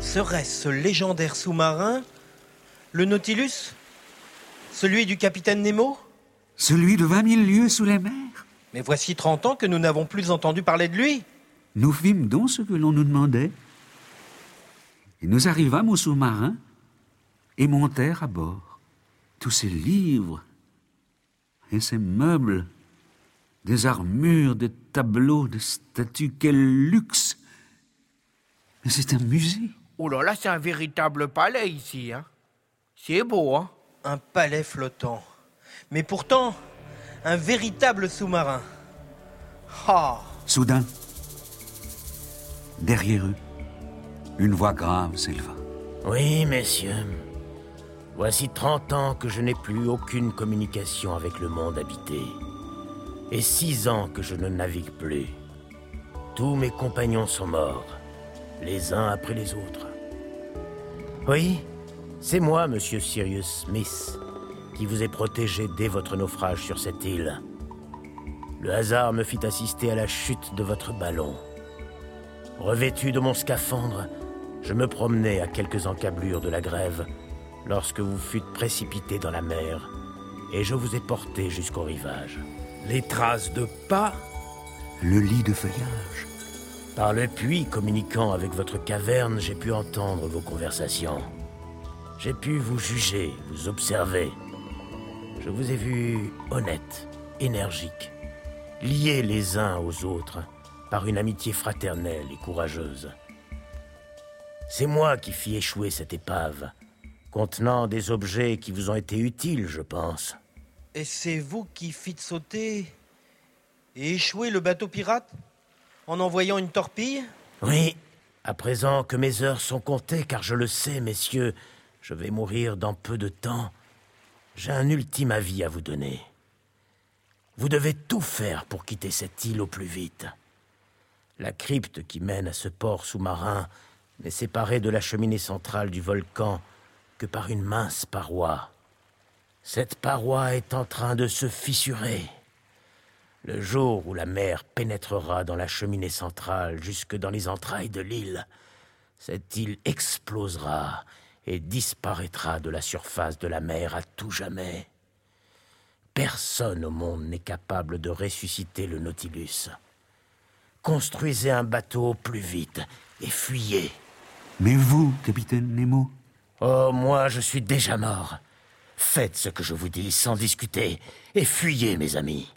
Serait-ce ce légendaire sous-marin, le Nautilus? Celui du capitaine Nemo? Celui de 20 000 lieues sous les mers? Mais voici 30 ans que nous n'avons plus entendu parler de lui. Nous fîmes donc ce que l'on nous demandait. Et nous arrivâmes au sous-marin et montèrent à bord. Tous ces livres et ces meubles, des armures, des tableaux, des statues, quel luxe! Mais c'est un musée. Oh là là, c'est un véritable palais ici, hein. C'est beau, hein. Un palais flottant. Mais pourtant, un véritable sous-marin. Ah! Soudain, derrière eux, une voix grave s'éleva. Oui, messieurs. Voici 30 ans que je n'ai plus aucune communication avec le monde habité. Et 6 ans que je ne navigue plus. Tous mes compagnons sont morts, les uns après les autres. Oui, c'est moi, monsieur Cyrus Smith, qui vous ai protégé dès votre naufrage sur cette île. Le hasard me fit assister à la chute de votre ballon. Revêtu de mon scaphandre, je me promenais à quelques encablures de la grève lorsque vous fûtes précipité dans la mer et je vous ai porté jusqu'au rivage. Les traces de pas. Le lit de feuillage. Par le puits communiquant avec votre caverne, j'ai pu entendre vos conversations. J'ai pu vous juger, vous observer. Je vous ai vu honnête, énergique, liés les uns aux autres par une amitié fraternelle et courageuse. C'est moi qui fis échouer cette épave, contenant des objets qui vous ont été utiles, je pense. Et c'est vous qui fîtes sauter et échouer le bateau pirate en envoyant une torpille? Oui, à présent que mes heures sont comptées, car je le sais, messieurs, je vais mourir dans peu de temps. J'ai un ultime avis à vous donner. Vous devez tout faire pour quitter cette île au plus vite. La crypte qui mène à ce port sous-marin n'est séparée de la cheminée centrale du volcan que par une mince paroi. Cette paroi est en train de se fissurer. Le jour où la mer pénétrera dans la cheminée centrale jusque dans les entrailles de l'île, cette île explosera et disparaîtra de la surface de la mer à tout jamais. Personne au monde n'est capable de ressusciter le Nautilus. Construisez un bateau au plus vite et fuyez. Mais vous, capitaine Nemo? Oh, moi, je suis déjà mort. Faites ce que je vous dis sans discuter et fuyez, mes amis.